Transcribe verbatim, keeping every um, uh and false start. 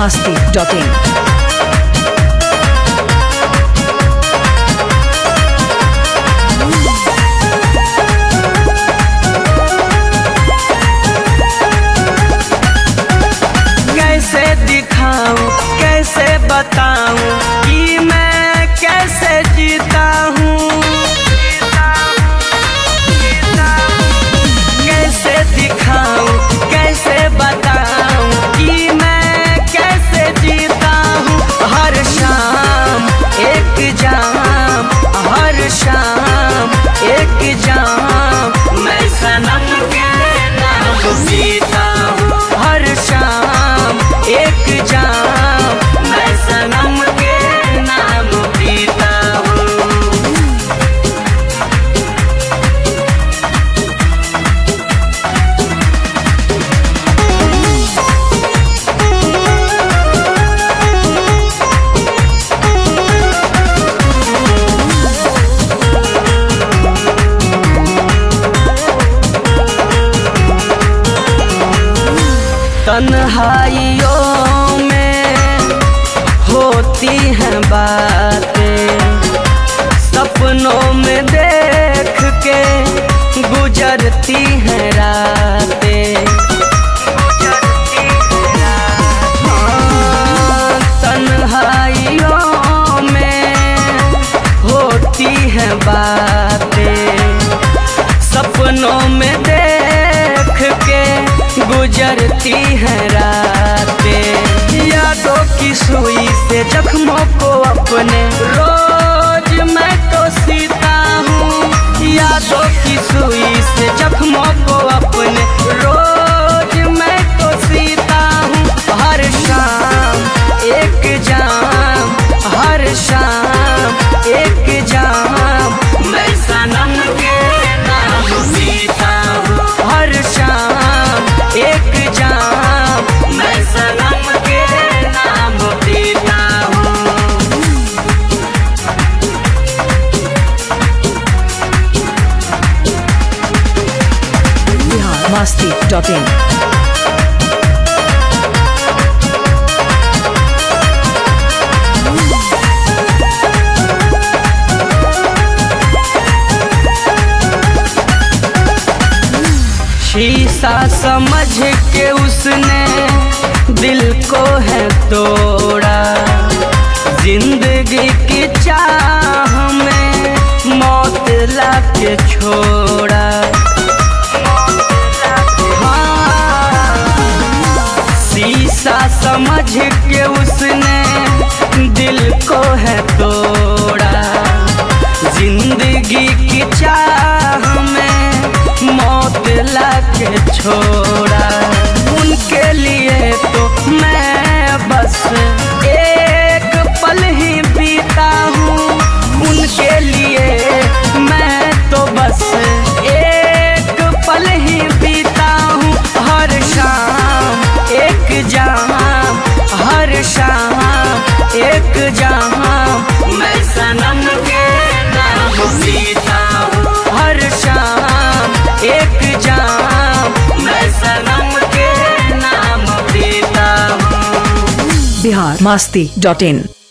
masti dot in. कैसे दिखाऊं कैसे बताऊं कि मैं कैसे जीता हूँ। कैसे दिखाऊं कैसे बताऊं कि मैं कैसे जीता हूँ। हर शाम एक जाम हर शाम एक जाम मैं सनम के नाम पीता हूँ। हर शाम एक जाम मैं सनम के नाम पीता हूँ। तन्हाइयों में होती हैं बातें, सपनों में देख के गुजरती हैं रातें। हाँ, तन्हाइयों में होती हैं बातें, सपनों में देख के गुजरती हैं रातें। यादों की सुई से जख्मों को अपने रोज मैं तो सीता हूँ। यादों की सुई से जख्मों को अपने रोज मैं तो सीता हूँ। हर शाम एक जाम हर शाम एक जाम मैं सनम के नाम पीता हूँ। हर शाम एक जाम मैं सनम के नाम पीता हूँ। Bihar masti dot in. शीशा समझ के उसने दिल को है तोड़ा। जिंदगी की चाह में मौत लाके छोड़ा। हाँ, शीशा समझ के उसने दिल को है तोड़ा। जिंदगी की चाह में मौत लाके छोड़ा। उनके लिए तो मैं बस एक पल ही बीता हूँ। उनके लिए मैं तो बस एक पल ही बीता हूँ। हर शाम एक जाम हर शाम एक जाम मैं सनम के नाम पीता हूँ। हर शाम एक जाम मैं सनम के नाम पीता हूँ। Bihar masti dot in.